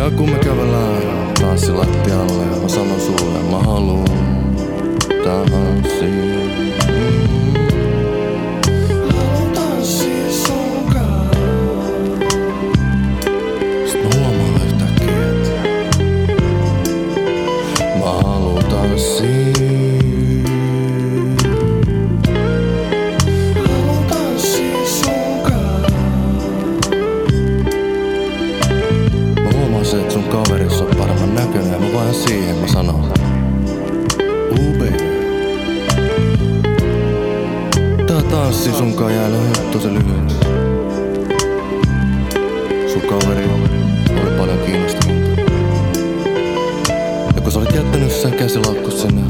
Ja kun me kävellään tanssilattialle, mä sanon sulle, mä haluun tanssia. Haluun tanssia sunkaan. Sit mä huomaan yhtäkkiä, et mä haluun tanssia. Haluun tanssia sunkaan. Mä huomasin, et sun kaveris on paremman näköinen ja mä vaan siihen mä sanon baby. Tää tanssi sunkaan jäänyt tosi lyhyeks. Sun kaveri oli paljon kiinnostunut. Ja kun sä olit jättänyt sen käsilaukkus sinne